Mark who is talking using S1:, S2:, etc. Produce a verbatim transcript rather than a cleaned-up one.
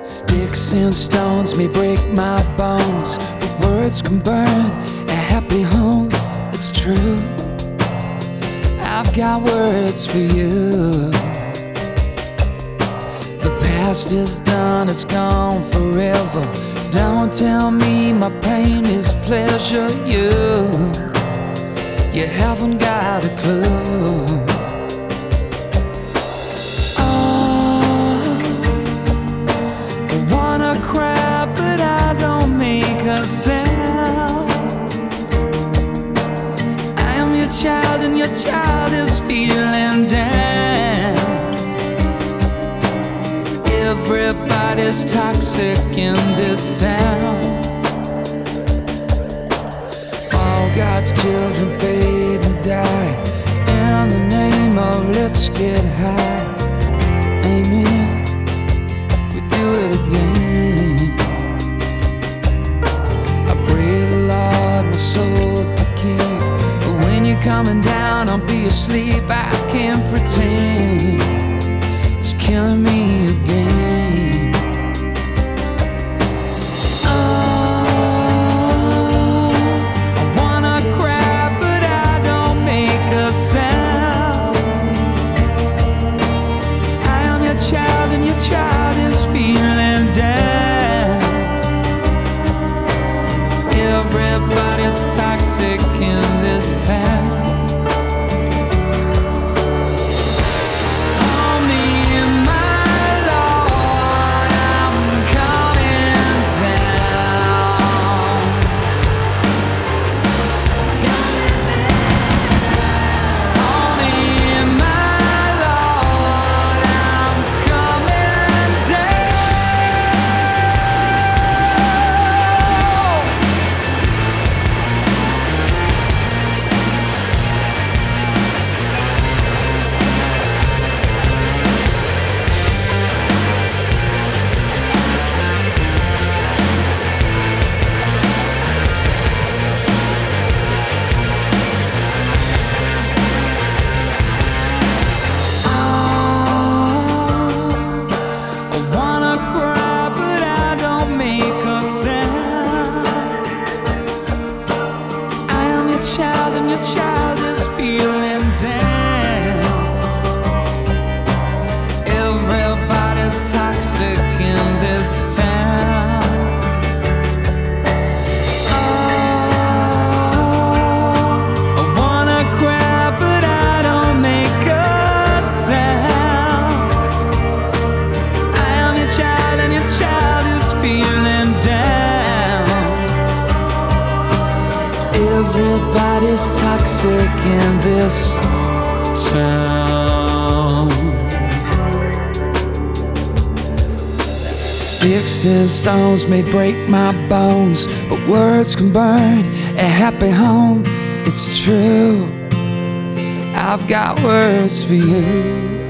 S1: Sticks and stones may break my bones, but words can burn a happy home. It's true, I've got words for you. The past is done, it's gone forever. Don't tell me my pain is pleasure. You, you haven't got a clue. Child, and your child is feeling down. Everybody's toxic in this town. All God's children fade and die in the name of let's get high. Amen, we do it again. I pray the Lord my soul to keep. When you're coming down, I'll be asleep. I can't pretend it's killing me again. Oh, I wanna cry, but I don't make a sound. I am your child, and your child is feeling down. Everybody's toxic in this town. Child, and your child is feeling down. Everybody's toxic in this town. Oh, I wanna cry, but I don't make a sound. I am your child, and your child is feeling down. Everybody's toxic in this town. Sticks and stones may break my bones, but words can burn a happy home. It's true, I've got words for you.